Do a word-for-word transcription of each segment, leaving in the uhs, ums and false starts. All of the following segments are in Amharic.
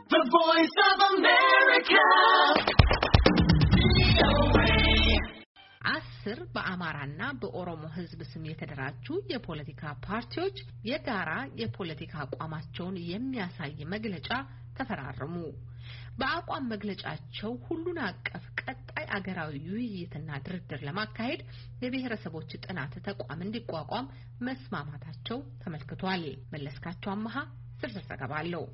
The Voice of America. አስር በአማራና በኦሮሞ ህዝብ ስም የተደራጁ የፖለቲካ ፓርቲዎች የጋራ የፖለቲካ አቋማቸውን የሚያሳይ መግለጫ ተፈራረሙ። በአቋም መግለጫቸው ሁሉን አቀፍ ቀጣይ አገራዊ ውይይትና ድርድር ለማካሄድ የብሔረሰቦች ጥናት ተቋም እንዲቋቋም መስማማታቸው ተመልክቷል። መለስካቸው አማሃ ዝርዝር ዘገባ አለው።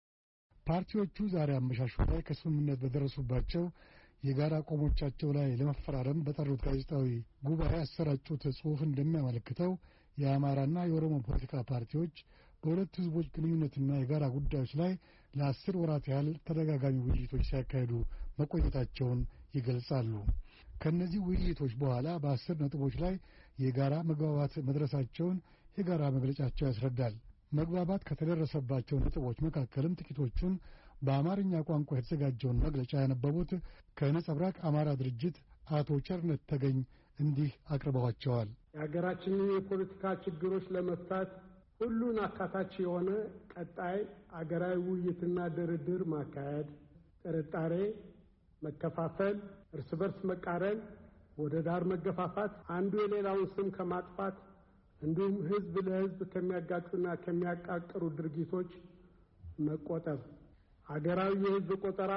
ፓርቲዎቹ ዛሬ አመሻሹ ላይ ከስምምነት በደረሱባቸው የጋራ አቋሞቻቸው ላይ ለመፈራረም በጠሩት ጋዜጣዊ ጉባኤ ያሰራጩት ጽሑፍ እንደሚያመለክተው የአማራና የኦሮሞ ፖለቲካ ፓርቲዎች በሁለት ህዝቦች ግንኙነትና የጋራ ጉዳዮች ላይ ለአስር ወራት ያህል ተደጋጋሚ ውይይቶች ሲያካሂዱ መቆየታቸውን ይገልጻሉ። ከእነዚህ ውይይቶች በኋላ በአስር ነጥቦች ላይ የጋራ መግባባት መድረሳቸውን የጋራ መግለጫቸው ያስረዳል። መግባባት ከተደረሰባቸው ነጥቦች መካከልም ጥቂቶቹን በአማርኛ ቋንቋ የተዘጋጀውን መግለጫ ያነበቡት ከነጸብራቅ አማራ ድርጅት አቶ ቸርነት ተገኝ እንዲህ አቅርበዋቸዋል። የሀገራችንን የፖለቲካ ችግሮች ለመፍታት ሁሉን አካታች የሆነ ቀጣይ አገራዊ ውይይትና ድርድር ማካሄድ፣ ጥርጣሬ፣ መከፋፈል፣ እርስ በርስ መቃረን፣ ወደ ዳር መገፋፋት፣ አንዱ የሌላውን ስም ከማጥፋት እንዲሁም ህዝብ ለህዝብ ከሚያጋጩና ከሚያቃቅሩ ድርጊቶች መቆጠብ፣ አገራዊ የህዝብ ቆጠራ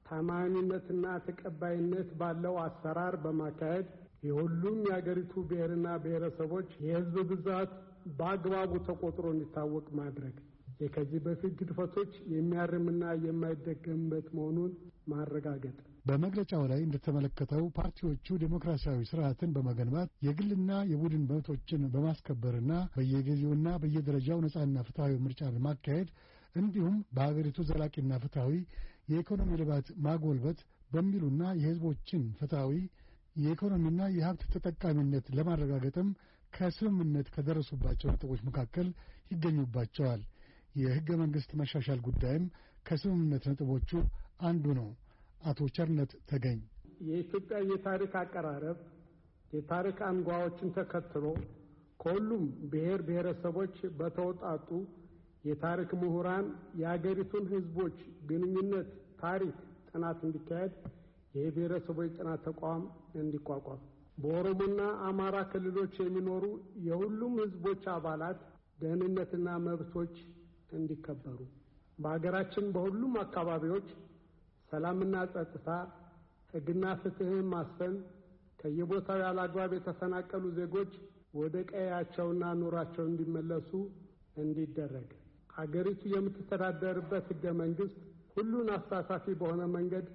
ታማኝነትና ተቀባይነት ባለው አሰራር በማካሄድ የሁሉም የአገሪቱ ብሔርና ብሔረሰቦች የህዝብ ብዛት በአግባቡ ተቆጥሮ እንዲታወቅ ማድረግ፣ የከዚህ በፊት ግድፈቶች የሚያርምና የማይደገምበት መሆኑን ማረጋገጥ። በመግለጫው ላይ እንደተመለከተው ፓርቲዎቹ ዴሞክራሲያዊ ስርዓትን በመገንባት የግልና የቡድን መብቶችን በማስከበርና በየጊዜውና በየደረጃው ነጻና ፍትሐዊ ምርጫን ማካሄድ እንዲሁም በሀገሪቱ ዘላቂና ፍትሐዊ የኢኮኖሚ ልማት ማጎልበት በሚሉና የህዝቦችን ፍትሐዊ የኢኮኖሚና የሀብት ተጠቃሚነት ለማረጋገጥም ከስምምነት ከደረሱባቸው ነጥቦች መካከል ይገኙባቸዋል። የህገ መንግስት መሻሻል ጉዳይም ከስምምነት ነጥቦቹ አንዱ ነው። አቶ ቸርነት ተገኝ የኢትዮጵያ የታሪክ አቀራረብ የታሪክ አንጓዎችን ተከትሎ ከሁሉም ብሔር ብሔረሰቦች በተወጣጡ የታሪክ ምሁራን የሀገሪቱን ህዝቦች ግንኙነት ታሪክ ጥናት እንዲካሄድ የብሔረሰቦች ጥናት ተቋም እንዲቋቋም፣ በኦሮሞና አማራ ክልሎች የሚኖሩ የሁሉም ህዝቦች አባላት ደህንነትና መብቶች እንዲከበሩ፣ በሀገራችን በሁሉም አካባቢዎች ሰላምና ጸጥታ፣ ህግና ፍትህን ማስፈን፣ ከየቦታው ያለአግባብ የተፈናቀሉ ዜጎች ወደ ቀያቸውና ኑሯቸው እንዲመለሱ እንዲደረግ፣ ሀገሪቱ የምትተዳደርበት ህገ መንግስት ሁሉን አሳታፊ በሆነ መንገድ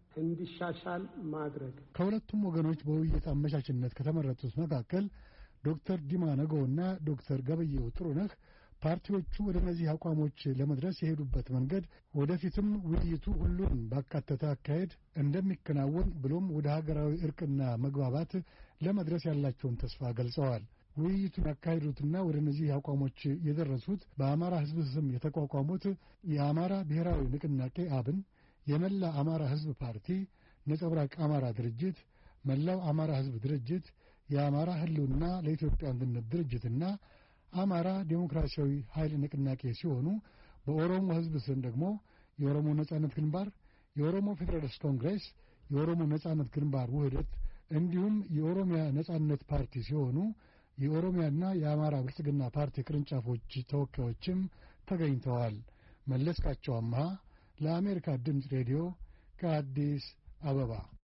እንዲሻሻል ማድረግ። ከሁለቱም ወገኖች በውይይት አመቻችነት ከተመረጡት መካከል ዶክተር ዲማ ነገውና ዶክተር ገበየሁ ጥሩነህ ፓርቲዎቹ ወደ እነዚህ አቋሞች ለመድረስ የሄዱበት መንገድ ወደፊትም ውይይቱ ሁሉን ባካተተ አካሄድ እንደሚከናወን ብሎም ወደ ሀገራዊ እርቅና መግባባት ለመድረስ ያላቸውን ተስፋ ገልጸዋል። ውይይቱን ያካሄዱትና ወደ እነዚህ አቋሞች የደረሱት በአማራ ህዝብ ስም የተቋቋሙት የአማራ ብሔራዊ ንቅናቄ አብን፣ የመላ አማራ ህዝብ ፓርቲ፣ ነጸብራቅ አማራ ድርጅት፣ መላው አማራ ህዝብ ድርጅት፣ የአማራ ህልውና ለኢትዮጵያ አንድነት ድርጅትና አማራ ዴሞክራሲያዊ ኃይል ንቅናቄ ሲሆኑ በኦሮሞ ህዝብ ስም ደግሞ የኦሮሞ ነጻነት ግንባር፣ የኦሮሞ ፌዴራሊስት ኮንግሬስ፣ የኦሮሞ ነጻነት ግንባር ውህደት እንዲሁም የኦሮሚያ ነጻነት ፓርቲ ሲሆኑ የኦሮሚያና የአማራ ብልጽግና ፓርቲ ቅርንጫፎች ተወካዮችም ተገኝተዋል። መለስካቸው አማሃ ለአሜሪካ ድምፅ ሬዲዮ ከአዲስ አበባ